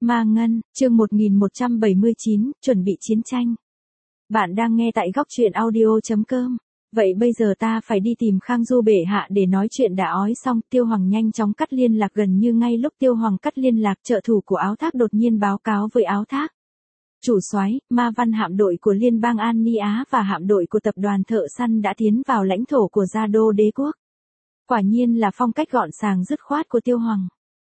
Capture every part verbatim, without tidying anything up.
Ma Ngân, chương một nghìn một trăm bảy mươi chín, chuẩn bị chiến tranh. Bạn đang nghe tại góc truyện audio chấm com. Vậy bây giờ ta phải đi tìm Khang Du bệ hạ để nói chuyện đã ói xong. Tiêu Hoàng nhanh chóng cắt liên lạc. Gần như ngay lúc Tiêu Hoàng cắt liên lạc, trợ thủ của Áo Thác đột nhiên báo cáo với Áo Thác. Chủ soái, Ma Văn hạm đội của Liên bang An Ni Á và hạm đội của tập đoàn thợ săn đã tiến vào lãnh thổ của Gia Đô đế quốc. Quả nhiên là phong cách gọn sàng dứt khoát của Tiêu Hoàng.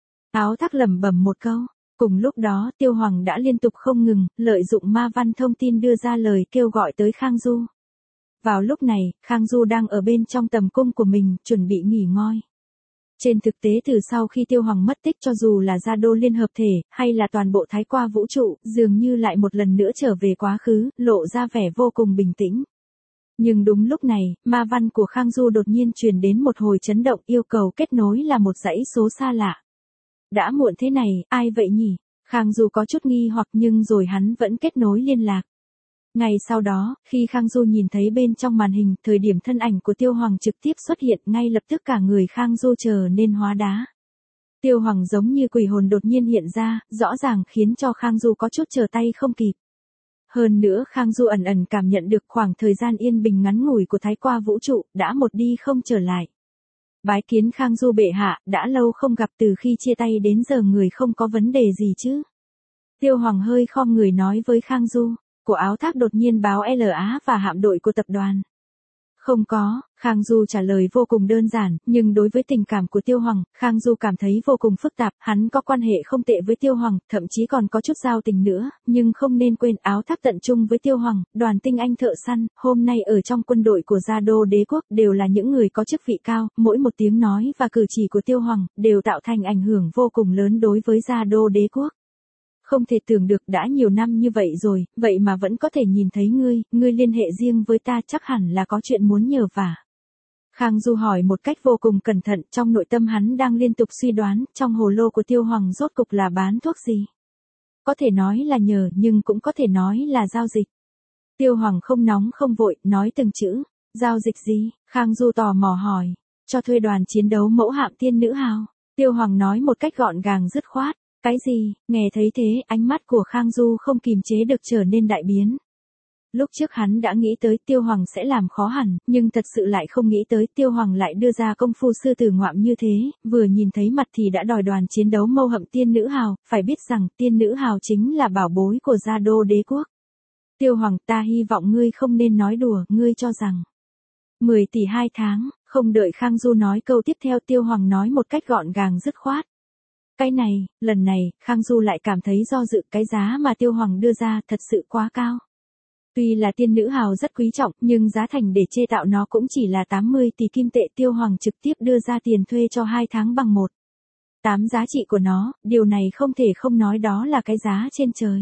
Áo Thác lẩm bẩm một câu. Cùng lúc đó Tiêu Hoàng đã liên tục không ngừng, lợi dụng Ma Văn thông tin đưa ra lời kêu gọi tới Khang Du. Vào lúc này, Khang Du đang ở bên trong tầm cung của mình, chuẩn bị nghỉ ngơi. Trên thực tế từ sau khi Tiêu Hoàng mất tích, cho dù là Gia Đô Liên hợp thể, hay là toàn bộ Thái Qua vũ trụ, dường như lại một lần nữa trở về quá khứ, lộ ra vẻ vô cùng bình tĩnh. Nhưng đúng lúc này, Ma Văn của Khang Du đột nhiên truyền đến một hồi chấn động, yêu cầu kết nối là một dãy số xa lạ. Đã muộn thế này, ai vậy nhỉ? Khang Du có chút nghi hoặc nhưng rồi hắn vẫn kết nối liên lạc. Ngày sau đó, khi Khang Du nhìn thấy bên trong màn hình, thời điểm thân ảnh của Tiêu Hoàng trực tiếp xuất hiện, ngay lập tức cả người Khang Du trở nên hóa đá. Tiêu Hoàng giống như quỷ hồn đột nhiên hiện ra, rõ ràng khiến cho Khang Du có chút trở tay không kịp. Hơn nữa Khang Du ẩn ẩn cảm nhận được khoảng thời gian yên bình ngắn ngủi của Thái Qua vũ trụ, đã một đi không trở lại. Bái kiến Khang Du bệ hạ, đã lâu không gặp, từ khi chia tay đến giờ người không có vấn đề gì chứ? Tiêu Hoàng hơi khom người nói với Khang Du. Của Áo Thác đột nhiên báo lờ a và hạm đội của tập đoàn. Không có, Khang Du trả lời vô cùng đơn giản, nhưng đối với tình cảm của Tiêu Hoàng, Khang Du cảm thấy vô cùng phức tạp, hắn có quan hệ không tệ với Tiêu Hoàng, thậm chí còn có chút giao tình nữa, nhưng không nên quên Áo Thác tận trung với Tiêu Hoàng, đoàn tinh anh thợ săn, hôm nay ở trong quân đội của Gia Đô đế quốc, đều là những người có chức vị cao, mỗi một tiếng nói và cử chỉ của Tiêu Hoàng, đều tạo thành ảnh hưởng vô cùng lớn đối với Gia Đô đế quốc. Không thể tưởng được đã nhiều năm như vậy rồi, vậy mà vẫn có thể nhìn thấy ngươi, ngươi liên hệ riêng với ta, chắc hẳn là có chuyện muốn nhờ vả. Khang Du hỏi một cách vô cùng cẩn thận, trong nội tâm hắn đang liên tục suy đoán, trong hồ lô của Tiêu Hoàng rốt cục là bán thuốc gì. Có thể nói là nhờ, nhưng cũng có thể nói là giao dịch. Tiêu Hoàng không nóng không vội, nói từng chữ. Giao dịch gì? Khang Du tò mò hỏi. Cho thuê đoàn chiến đấu mẫu hạm tiên nữ hào. Tiêu Hoàng nói một cách gọn gàng dứt khoát. Cái gì? Nghe thấy thế, ánh mắt của Khang Du không kìm chế được trở nên đại biến. Lúc trước hắn đã nghĩ tới Tiêu Hoàng sẽ làm khó hẳn, nhưng thật sự lại không nghĩ tới Tiêu Hoàng lại đưa ra công phu sư tử ngoạm như thế, vừa nhìn thấy mặt thì đã đòi đoàn chiến đấu mâu hậm tiên nữ hào, phải biết rằng tiên nữ hào chính là bảo bối của Gia Đô đế quốc. Tiêu Hoàng, ta hy vọng ngươi không nên nói đùa, ngươi cho rằng mười tỷ hai tháng, không đợi Khang Du nói câu tiếp theo, Tiêu Hoàng nói một cách gọn gàng dứt khoát. Cái này, lần này, Khang Du lại cảm thấy do dự, cái giá mà Tiêu Hoàng đưa ra thật sự quá cao. Tuy là tiên nữ hào rất quý trọng, nhưng giá thành để chế tạo nó cũng chỉ là tám mươi tỷ kim tệ. Tiêu Hoàng trực tiếp đưa ra tiền thuê cho hai tháng bằng một tám giá trị của nó, điều này không thể không nói đó là cái giá trên trời.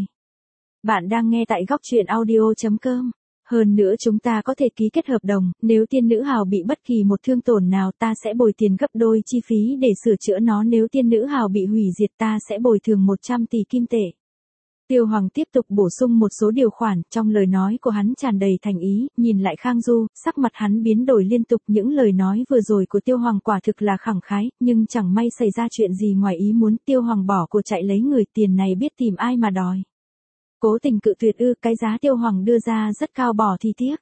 Bạn đang nghe tại góc truyện audio chấm com. Hơn nữa chúng ta có thể ký kết hợp đồng, nếu tiên nữ hào bị bất kỳ một thương tổn nào ta sẽ bồi tiền gấp đôi chi phí để sửa chữa nó, nếu tiên nữ hào bị hủy diệt ta sẽ bồi thường một trăm tỷ kim tệ. Tiêu Hoàng tiếp tục bổ sung một số điều khoản, trong lời nói của hắn tràn đầy thành ý, nhìn lại Khang Du, sắc mặt hắn biến đổi liên tục, những lời nói vừa rồi của Tiêu Hoàng quả thực là khẳng khái, nhưng chẳng may xảy ra chuyện gì ngoài ý muốn, Tiêu Hoàng bỏ của chạy lấy người, tiền này biết tìm ai mà đòi. Cố tình cự tuyệt ư? Cái giá Tiêu Hoàng đưa ra rất cao, bỏ thì tiếc.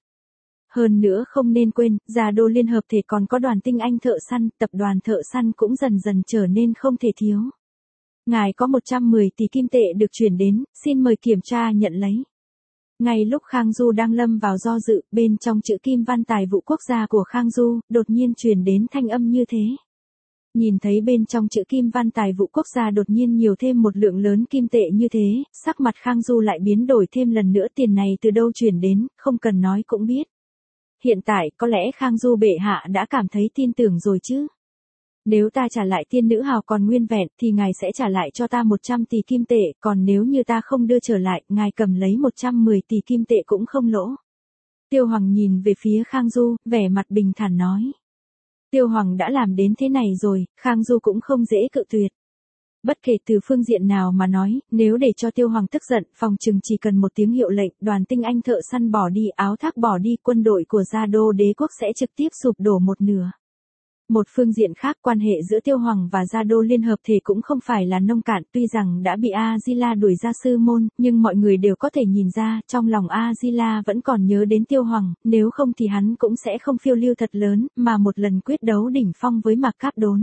Hơn nữa không nên quên, Gia Đô Liên hợp thể còn có đoàn tinh anh thợ săn, tập đoàn thợ săn cũng dần dần trở nên không thể thiếu. Ngài có một trăm mười tỷ kim tệ được chuyển đến, xin mời kiểm tra nhận lấy. Ngay lúc Khang Du đang lâm vào do dự, bên trong chữ kim văn tài vụ quốc gia của Khang Du, đột nhiên truyền đến thanh âm như thế. Nhìn thấy bên trong chữ kim văn tài vụ quốc gia đột nhiên nhiều thêm một lượng lớn kim tệ như thế, sắc mặt Khang Du lại biến đổi thêm lần nữa, tiền này từ đâu chuyển đến, không cần nói cũng biết. Hiện tại, có lẽ Khang Du bệ hạ đã cảm thấy tin tưởng rồi chứ. Nếu ta trả lại tiên nữ hào còn nguyên vẹn, thì ngài sẽ trả lại cho ta một trăm tỷ kim tệ, còn nếu như ta không đưa trở lại, ngài cầm lấy một trăm mười tỷ kim tệ cũng không lỗ. Tiêu Hoàng nhìn về phía Khang Du, vẻ mặt bình thản nói. Tiêu Hoàng đã làm đến thế này rồi, Khang Du cũng không dễ cự tuyệt. Bất kể từ phương diện nào mà nói, nếu để cho Tiêu Hoàng tức giận, phòng chừng chỉ cần một tiếng hiệu lệnh, đoàn tinh anh thợ săn bỏ đi, Áo Thác bỏ đi, quân đội của Gia Đô đế quốc sẽ trực tiếp sụp đổ một nửa. Một phương diện khác, quan hệ giữa Tiêu Hoàng và Gia Đô Liên Hợp Thể cũng không phải là nông cạn, tuy rằng đã bị A-di-la đuổi ra sư môn, nhưng mọi người đều có thể nhìn ra, trong lòng A-di-la vẫn còn nhớ đến Tiêu Hoàng, nếu không thì hắn cũng sẽ không phiêu lưu thật lớn, mà một lần quyết đấu đỉnh phong với Mạc Cáp Đốn.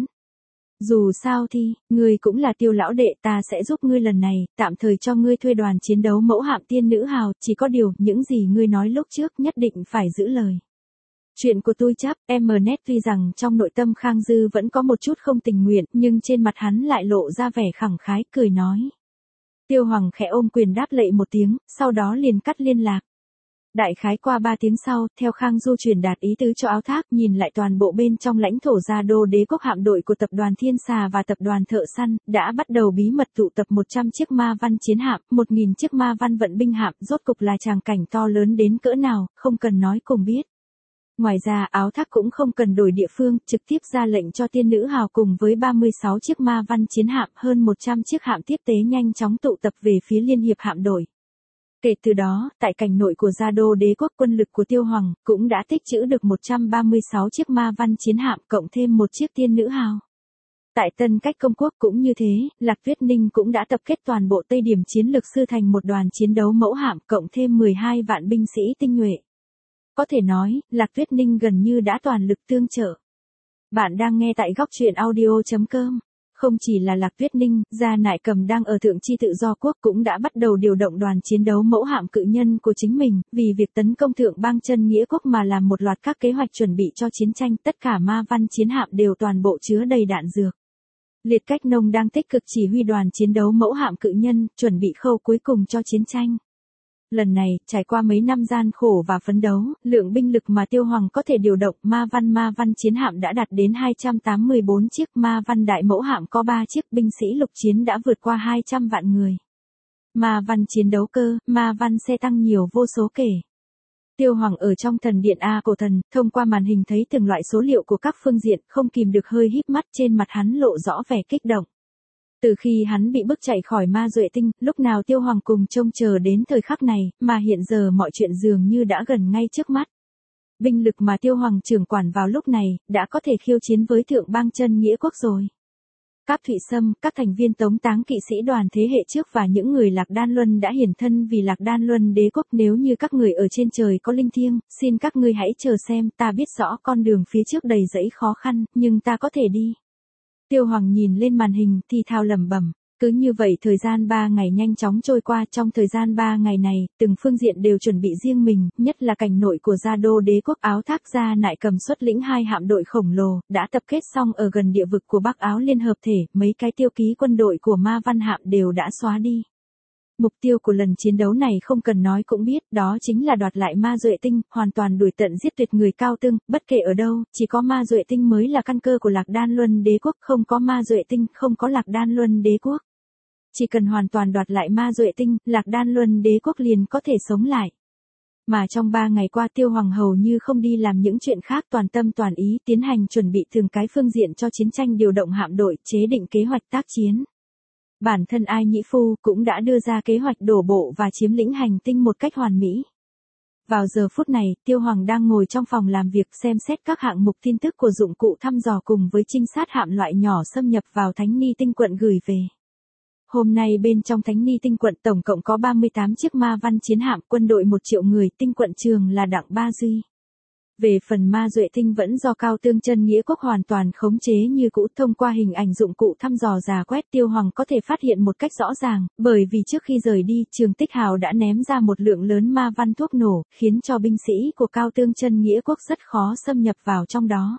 Dù sao thì, ngươi cũng là Tiêu lão đệ, ta sẽ giúp ngươi lần này, tạm thời cho ngươi thuê đoàn chiến đấu mẫu hạm tiên nữ hào, chỉ có điều, những gì ngươi nói lúc trước nhất định phải giữ lời. Chuyện của tôi chấp, Mnet tuy rằng trong nội tâm Khang Dư vẫn có một chút không tình nguyện, nhưng trên mặt hắn lại lộ ra vẻ khẳng khái, cười nói. Tiêu Hoàng khẽ ôm quyền đáp lạy một tiếng, sau đó liền cắt liên lạc. Đại khái qua ba tiếng sau, theo Khang Du truyền đạt ý tứ cho Áo Thác, nhìn lại toàn bộ bên trong lãnh thổ Gia Đô Đế quốc hạm đội của tập đoàn Thiên Xà và tập đoàn Thợ Săn, đã bắt đầu bí mật tụ tập một trăm chiếc ma văn chiến hạm, một nghìn chiếc ma văn vận binh hạm, rốt cục là tràng cảnh to lớn đến cỡ nào, không cần nói cùng biết. Ngoài ra, Áo Thác cũng không cần đổi địa phương, trực tiếp ra lệnh cho tiên nữ hào cùng với ba mươi sáu chiếc ma văn chiến hạm, hơn một trăm chiếc hạm tiếp tế nhanh chóng tụ tập về phía Liên hiệp hạm đội. Kể từ đó, tại cảnh nội của Gia Đô Đế quốc, quân lực của Tiêu Hoàng cũng đã tích trữ được một trăm ba mươi sáu chiếc ma văn chiến hạm, cộng thêm một chiếc tiên nữ hào. Tại Tân Cách Công Quốc cũng như thế, Lạc Tuyết Ninh cũng đã tập kết toàn bộ Tây Điểm chiến lược sư thành một đoàn chiến đấu mẫu hạm, cộng thêm mười hai vạn binh sĩ tinh nhuệ. Có thể nói, Lạc Tuyết Ninh gần như đã toàn lực tương trợ. Bạn đang nghe tại góc truyện audio chấm com. Không chỉ là Lạc Tuyết Ninh, Gia Nại Cầm đang ở Thượng Chi Tự Do Quốc cũng đã bắt đầu điều động đoàn chiến đấu mẫu hạm cự nhân của chính mình, vì việc tấn công Thượng Bang Chân Nghĩa Quốc mà làm một loạt các kế hoạch chuẩn bị cho chiến tranh, tất cả ma văn chiến hạm đều toàn bộ chứa đầy đạn dược. Liệt Cách Nông đang tích cực chỉ huy đoàn chiến đấu mẫu hạm cự nhân, chuẩn bị khâu cuối cùng cho chiến tranh. Lần này, trải qua mấy năm gian khổ và phấn đấu, lượng binh lực mà Tiêu Hoàng có thể điều động ma văn ma văn chiến hạm đã đạt đến hai trăm tám mươi bốn chiếc, ma văn đại mẫu hạm có ba chiếc, binh sĩ lục chiến đã vượt qua hai trăm vạn người. Ma văn chiến đấu cơ, ma văn xe tăng nhiều vô số kể. Tiêu Hoàng ở trong thần điện A Cổ Thần, thông qua màn hình thấy từng loại số liệu của các phương diện, không kìm được hơi híp mắt, trên mặt hắn lộ rõ vẻ kích động. Từ khi hắn bị bức chạy khỏi ma duệ tinh, lúc nào Tiêu Hoàng cùng trông chờ đến thời khắc này, mà hiện giờ mọi chuyện dường như đã gần ngay trước mắt. Binh lực mà Tiêu Hoàng trưởng quản vào lúc này, đã có thể khiêu chiến với Thượng Bang Chân Nghĩa Quốc rồi. Cáp Thụy Sâm, các thành viên tống táng kỵ sĩ đoàn thế hệ trước và những người Lạc Đan Luân đã hiển thân vì Lạc Đan Luân Đế quốc, nếu như các người ở trên trời có linh thiêng, xin các ngươi hãy chờ xem, ta biết rõ con đường phía trước đầy rẫy khó khăn, nhưng ta có thể đi. Tiêu Hoàng nhìn lên màn hình thì thào lẩm bẩm. Cứ như vậy thời gian ba ngày nhanh chóng trôi qua, trong thời gian ba ngày này, từng phương diện đều chuẩn bị riêng mình, nhất là cảnh nội của Gia Đô Đế quốc. Áo Thác Gia Nại Cầm xuất lĩnh hai hạm đội khổng lồ, đã tập kết xong ở gần địa vực của Bắc Áo Liên Hợp Thể, mấy cái tiêu ký quân đội của ma văn hạm đều đã xóa đi. Mục tiêu của lần chiến đấu này không cần nói cũng biết, đó chính là đoạt lại ma duệ tinh, hoàn toàn đuổi tận giết tuyệt người Cao Tương, bất kể ở đâu, chỉ có ma duệ tinh mới là căn cơ của Lạc Đan Luân Đế quốc, không có ma duệ tinh, không có Lạc Đan Luân Đế quốc. Chỉ cần hoàn toàn đoạt lại ma duệ tinh, Lạc Đan Luân Đế quốc liền có thể sống lại. Mà trong ba ngày qua Tiêu Hoàng hầu như không đi làm những chuyện khác, toàn tâm toàn ý tiến hành chuẩn bị từng cái phương diện cho chiến tranh, điều động hạm đội, chế định kế hoạch tác chiến. Bản thân Ai Nhĩ Phu cũng đã đưa ra kế hoạch đổ bộ và chiếm lĩnh hành tinh một cách hoàn mỹ. Vào giờ phút này, Tiêu Hoàng đang ngồi trong phòng làm việc xem xét các hạng mục tin tức của dụng cụ thăm dò cùng với trinh sát hạm loại nhỏ xâm nhập vào Thánh Ni Tinh quận gửi về. Hôm nay bên trong Thánh Ni Tinh quận tổng cộng có ba mươi tám chiếc ma văn chiến hạm, quân đội một triệu người, tinh quận trường là Đặng Ba Duy. Về phần ma duệ tinh vẫn do Cao Tương Chân Nghĩa Quốc hoàn toàn khống chế như cũ, thông qua hình ảnh dụng cụ thăm dò rà quét Tiêu Hoàng có thể phát hiện một cách rõ ràng, bởi vì trước khi rời đi, Trường Tích Hào đã ném ra một lượng lớn ma văn thuốc nổ, khiến cho binh sĩ của Cao Tương Chân Nghĩa Quốc rất khó xâm nhập vào trong đó.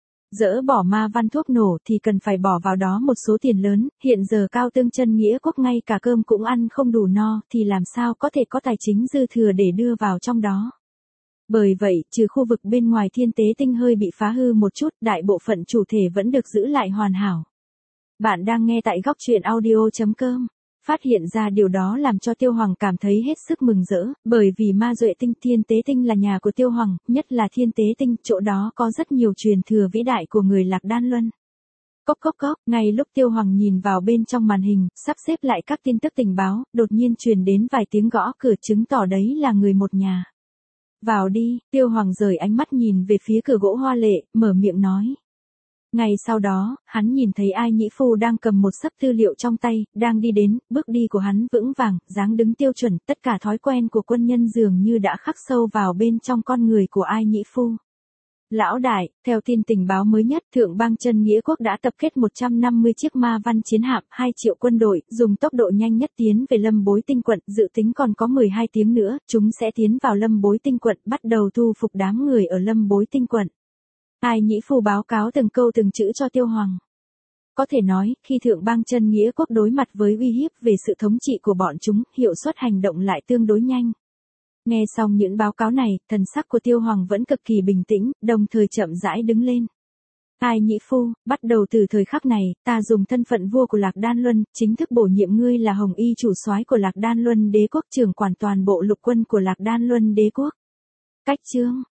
Dỡ bỏ ma văn thuốc nổ thì cần phải bỏ vào đó một số tiền lớn, hiện giờ Cao Tương Chân Nghĩa Quốc ngay cả cơm cũng ăn không đủ no, thì làm sao có thể có tài chính dư thừa để đưa vào trong đó. Bởi vậy, trừ khu vực bên ngoài thiên tế tinh hơi bị phá hư một chút, đại bộ phận chủ thể vẫn được giữ lại hoàn hảo. Bạn đang nghe tại góc truyện audio chấm com. Phát hiện ra điều đó làm cho Tiêu Hoàng cảm thấy hết sức mừng rỡ, bởi vì ma duệ tinh thiên tế tinh là nhà của Tiêu Hoàng, nhất là thiên tế tinh, chỗ đó có rất nhiều truyền thừa vĩ đại của người Lạc Đan Luân. Cốc cốc cốc, ngay lúc Tiêu Hoàng nhìn vào bên trong màn hình, sắp xếp lại các tin tức tình báo, đột nhiên truyền đến vài tiếng gõ cửa, chứng tỏ đấy là người một nhà. Vào đi, Tiêu Hoàng rời ánh mắt nhìn về phía cửa gỗ hoa lệ, mở miệng nói. Ngày sau đó, hắn nhìn thấy Ai Nhĩ Phu đang cầm một xấp tư liệu trong tay, đang đi đến, bước đi của hắn vững vàng, dáng đứng tiêu chuẩn, tất cả thói quen của quân nhân dường như đã khắc sâu vào bên trong con người của Ai Nhĩ Phu. Lão đại, theo tin tình báo mới nhất, Thượng bang Chân Nghĩa Quốc đã tập kết một trăm năm mươi chiếc ma văn chiến hạm, hai triệu quân đội, dùng tốc độ nhanh nhất tiến về Lâm Bối Tinh quận, dự tính còn có mười hai tiếng nữa, chúng sẽ tiến vào Lâm Bối Tinh quận, bắt đầu thu phục đám người ở Lâm Bối Tinh quận. Ai Nhĩ Phu báo cáo từng câu từng chữ cho Tiêu Hoàng. Có thể nói, khi Thượng bang Chân Nghĩa Quốc đối mặt với uy hiếp về sự thống trị của bọn chúng, hiệu suất hành động lại tương đối nhanh. Nghe xong những báo cáo này, thần sắc của Tiêu Hoàng vẫn cực kỳ bình tĩnh, đồng thời chậm rãi đứng lên. Ai Nhĩ Phu, bắt đầu từ thời khắc này, ta dùng thân phận vua của Lạc Đan Luân, chính thức bổ nhiệm ngươi là Hồng Y chủ soái của Lạc Đan Luân Đế quốc, trưởng quản toàn bộ lục quân của Lạc Đan Luân Đế quốc. Cách chương